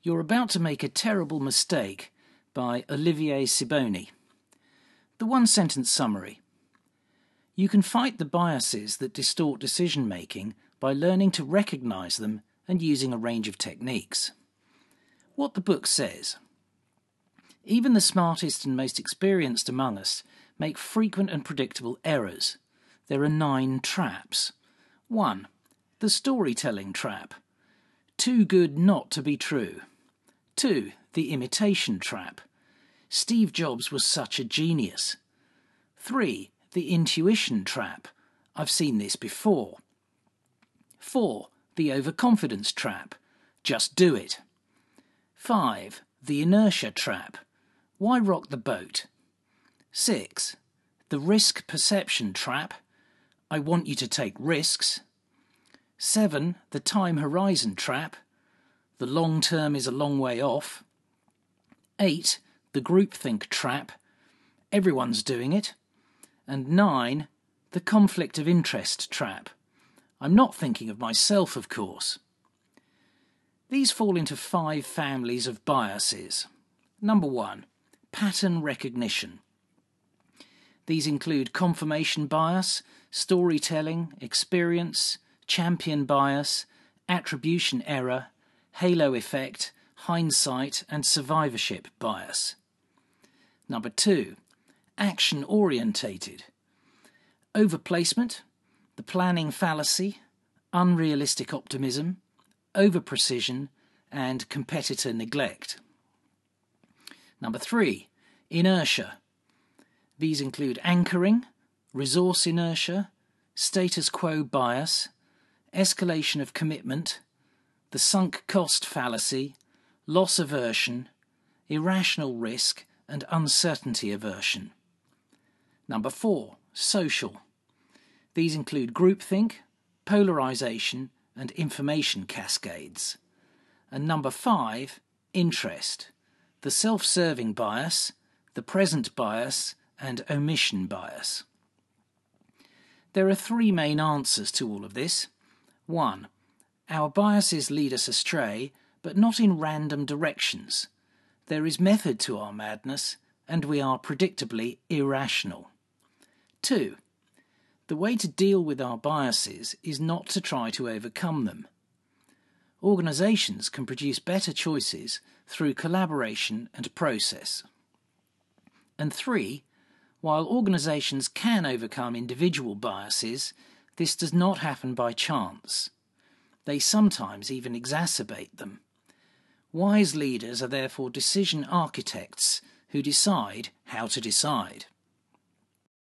You're about to make a terrible mistake by Olivier Sibony. The one-sentence summary. You can fight the biases that distort decision-making by learning to recognise them and using a range of techniques. What the book says. Even the smartest and most experienced among us make frequent and predictable errors. There are 9 traps. 1. The storytelling trap. Too good not to be true. 2. The imitation trap. Steve Jobs was such a genius. 3. The intuition trap. I've seen this before. 4. The overconfidence trap. Just do it. 5. The inertia trap. Why rock the boat? 6. The risk perception trap. I want you to take risks. 7. The time horizon trap. The long term is a long way off. 8. The groupthink trap. Everyone's doing it. And 9. The conflict of interest trap. I'm not thinking of myself, of course. These fall into 5 families of biases. Number 1. Pattern recognition. These include confirmation bias, storytelling, experience, champion bias, attribution error, halo effect, hindsight, and survivorship bias. Number 2. Action-orientated. Overplacement, the planning fallacy, unrealistic optimism, over-precision, and competitor neglect. Number 3. Inertia. These include anchoring, resource inertia, status quo bias, escalation of commitment, the sunk cost fallacy, loss aversion, irrational risk, and uncertainty aversion. Number 4. Social. These include groupthink, polarization, and information cascades. And number 5. Interest. The self-serving bias, the present bias, and omission bias. There are 3 main answers to all of this. 1. Our biases lead us astray, but not in random directions. There is method to our madness, and we are predictably irrational. 2. The way to deal with our biases is not to try to overcome them. Organisations can produce better choices through collaboration and process. And 3. While organisations can overcome individual biases, this does not happen by chance. They sometimes even exacerbate them. Wise leaders are therefore decision architects who decide how to decide.